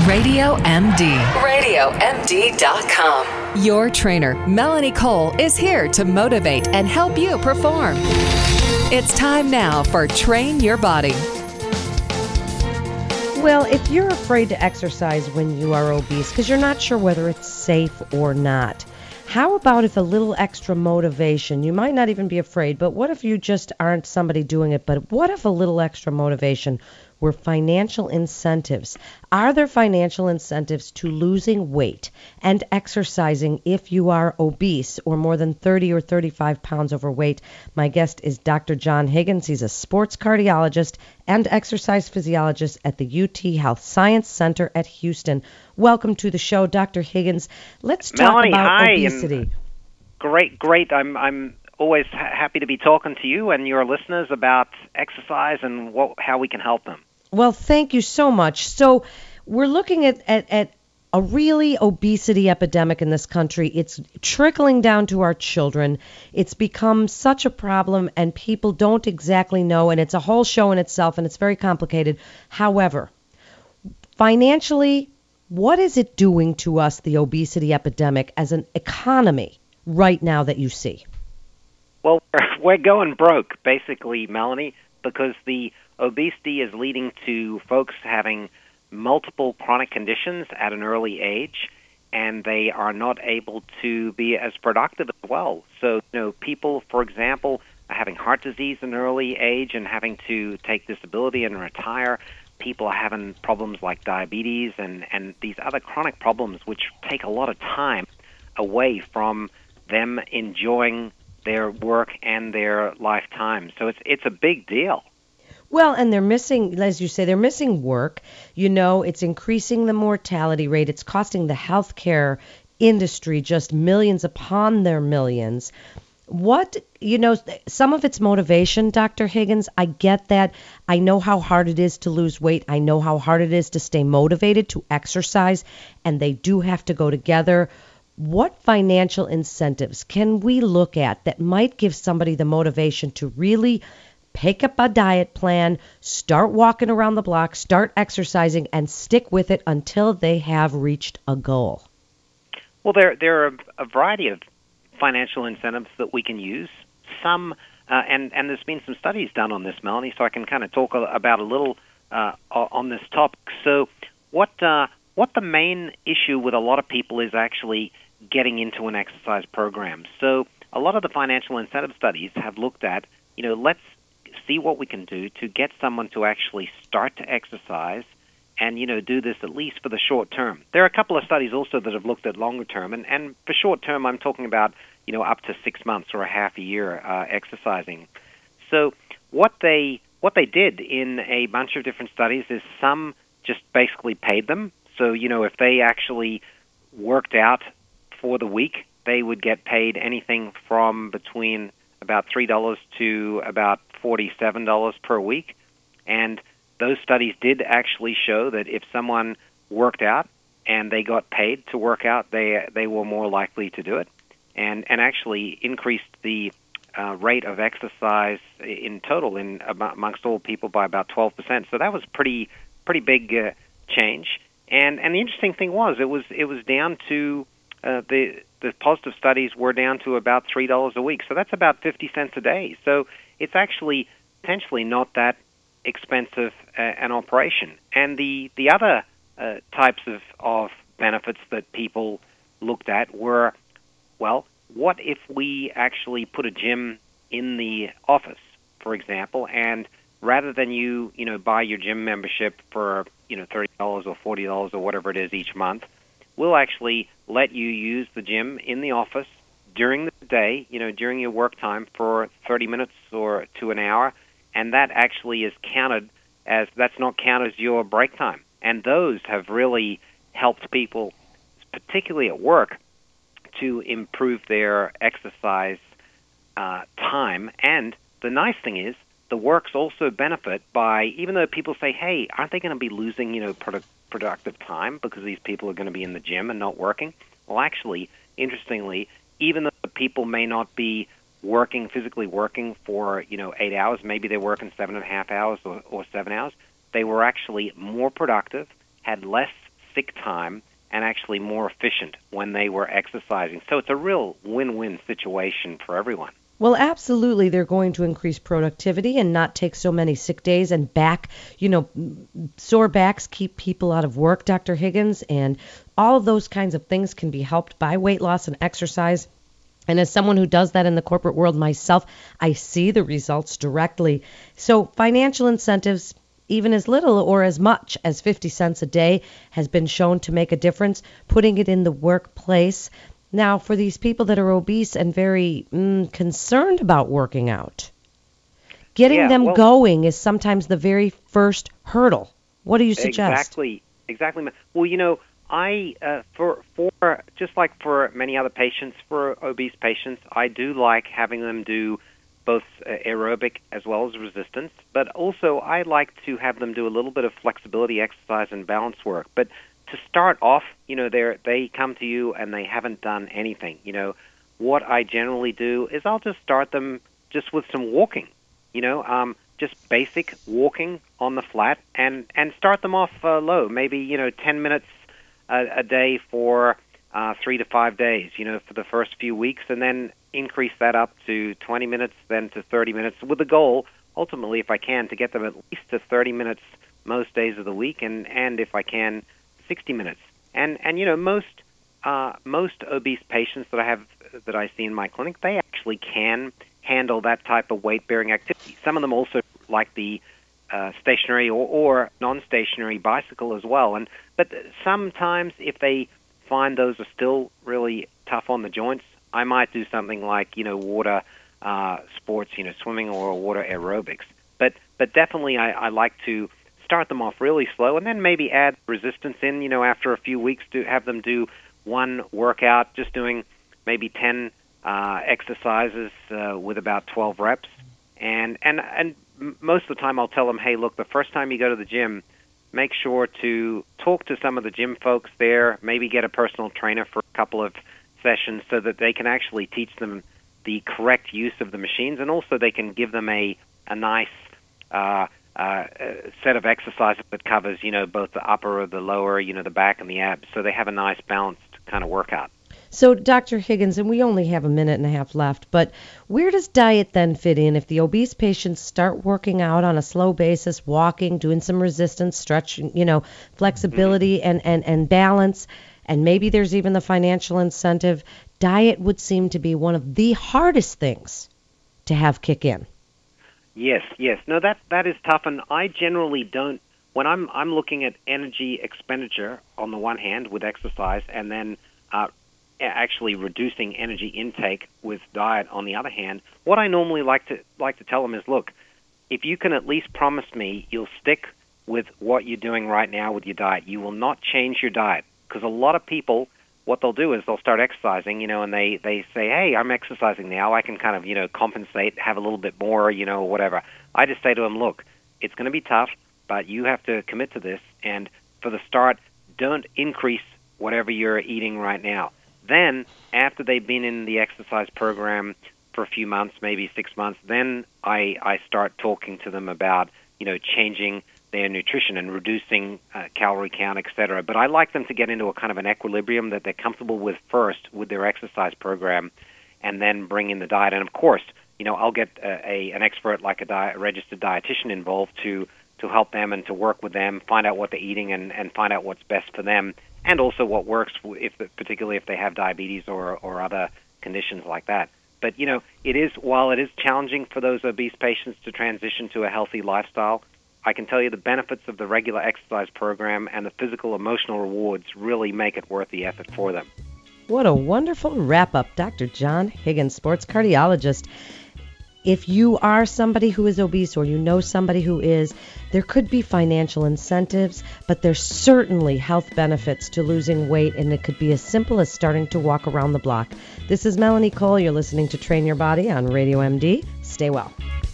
Radio MD. RadioMD.com. Your trainer, Melanie Cole, is here to motivate and help you perform. It's time now for Train Your Body. Well, if you're afraid to exercise when you are obese because you're not sure whether it's safe or not, how about if a little extra motivation, you might not even be afraid, but what if you just aren't somebody doing it, but what if a little extra motivation were financial incentives? Are there financial incentives to losing weight and exercising if you are obese or more than 30 or 35 pounds overweight? My guest is Dr. John Higgins. He's a sports cardiologist and exercise physiologist at the UT Health Science Center at Houston. Welcome to the show, Dr. Higgins. Let's talk Melanie, about hi, obesity. Great. I'm always happy to be talking to you and your listeners about exercise and how we can help them. Well, thank you so much. So we're looking at a really obesity epidemic in this country. It's trickling down to our children. It's become such a problem, and people don't exactly know, and it's a whole show in itself, and it's very complicated. However, financially, what is it doing to us, the obesity epidemic, as an economy right now that you see? Well, we're going broke, basically, Melanie, because the obesity is leading to folks having multiple chronic conditions at an early age, and they are not able to be as productive as well. So, people, for example, are having heart disease in an early age and having to take disability and retire. People are having problems like diabetes and these other chronic problems which take a lot of time away from them enjoying their work and their lifetime. So it's a big deal. Well, and they're missing, as you say, they're missing work. It's increasing the mortality rate. It's costing the healthcare industry just millions upon their millions. Some of it's motivation, Dr. Higgins. I get that. I know how hard it is to lose weight. I know how hard it is to stay motivated, to exercise, and they do have to go together. What financial incentives can we look at that might give somebody the motivation to really pick up a diet plan, start walking around the block, start exercising, and stick with it until they have reached a goal? Well, there are a variety of financial incentives that we can use. Some, and there's been some studies done on this, Melanie, so I can kind of talk about a little on this topic. So what the main issue with a lot of people is actually getting into an exercise program. So a lot of the financial incentive studies have looked at, let's see what we can do to get someone to actually start to exercise and, do this at least for the short term. There are a couple of studies also that have looked at longer term, and for short term I'm talking about, up to 6 months or a half a year exercising. So what they did in a bunch of different studies is some just basically paid them. So, if they actually worked out for the week, they would get paid anything from between about $3 to about $47 per week. And those studies did actually show that if someone worked out and they got paid to work out, they were more likely to do it, and actually increased the rate of exercise in total amongst all people by about 12%. So that was pretty big change. And the interesting thing was it was down to the positive studies were down to about $3 a week. So that's about 50 cents a day. So it's actually potentially not that expensive an operation. And the other types of benefits that people looked at were, well, what if we actually put a gym in the office, for example, and rather than you buy your gym membership for $30 or $40 or whatever it is each month, we'll actually let you use the gym in the office during the day, during your work time for 30 minutes or to an hour, and that actually is counted as, that's not counted as your break time. And those have really helped people, particularly at work, to improve their exercise time. And the nice thing is, the works also benefit by, even though people say, hey, aren't they going to be losing, productive time because these people are going to be in the gym and not working? Well, actually, interestingly, even though the people may not be physically working for, 8 hours, maybe they're working 7.5 hours or 7 hours, they were actually more productive, had less sick time and actually more efficient when they were exercising. So it's a real win-win situation for everyone. Well, absolutely. They're going to increase productivity and not take so many sick days and sore backs keep people out of work, Dr. Higgins, and all of those kinds of things can be helped by weight loss and exercise. And as someone who does that in the corporate world myself, I see the results directly. So financial incentives, even as little or as much as 50 cents a day, has been shown to make a difference, putting it in the workplace. Now, for these people that are obese and very concerned about working out, getting them going is sometimes the very first hurdle. What do you suggest? Exactly. Well, for just like for many other patients, for obese patients, I do like having them do both aerobic as well as resistance, but also I like to have them do a little bit of flexibility exercise and balance work. But to start off, they come to you and they haven't done anything. What I generally do is I'll just start them just with some walking, just basic walking on the flat and start them off low, maybe, 10 minutes a day for 3 to 5 days, for the first few weeks, and then increase that up to 20 minutes, then to 30 minutes, with the goal, ultimately, if I can, to get them at least to 30 minutes most days of the week, and if I can, 60 minutes. And most obese patients that I see in my clinic, they actually can handle that type of weight-bearing activity. Some of them also like the stationary or non-stationary bicycle as well. But sometimes if they find those are still really tough on the joints, I might do something like, water sports, swimming or water aerobics. But definitely I like to start them off really slow and then maybe add resistance in, after a few weeks, to have them do one workout, just doing maybe 10 exercises with about 12 reps. And most of the time I'll tell them, hey, look, the first time you go to the gym, make sure to talk to some of the gym folks there, maybe get a personal trainer for a couple of sessions so that they can actually teach them the correct use of the machines, and also they can give them a nice set of exercises that covers, both the upper or the lower, the back and the abs, so they have a nice balanced kind of workout. So, Dr. Higgins, and we only have a minute and a half left, but where does diet then fit in? If the obese patients start working out on a slow basis, walking, doing some resistance, stretching, flexibility and balance, and maybe there's even the financial incentive, diet would seem to be one of the hardest things to have kick in. Yes. No, that is tough, and I generally don't. When I'm looking at energy expenditure on the one hand with exercise, and then actually reducing energy intake with diet on the other hand, what I normally like to tell them is, look, if you can at least promise me you'll stick with what you're doing right now with your diet, you will not change your diet, because a lot of people, what they'll do is they'll start exercising, and they say, hey, I'm exercising now, I can kind of, compensate, have a little bit more, whatever. I just say to them, look, it's going to be tough, but you have to commit to this, and for the start, don't increase whatever you're eating right now. Then, after they've been in the exercise program for a few months, maybe 6 months, then I start talking to them about, changing their nutrition and reducing calorie count, etc. But I like them to get into a kind of an equilibrium that they're comfortable with first with their exercise program, and then bring in the diet. And of course, I'll get an expert like a registered dietitian involved to help them and to work with them, find out what they're eating and find out what's best for them, and also what works, particularly if they have diabetes or other conditions like that. But, while it is challenging for those obese patients to transition to a healthy lifestyle, I can tell you the benefits of the regular exercise program and the physical, emotional rewards really make it worth the effort for them. What a wonderful wrap-up, Dr. John Higgins, sports cardiologist. If you are somebody who is obese or you know somebody who is, there could be financial incentives, but there's certainly health benefits to losing weight, and it could be as simple as starting to walk around the block. This is Melanie Cole. You're listening to Train Your Body on Radio MD. Stay well.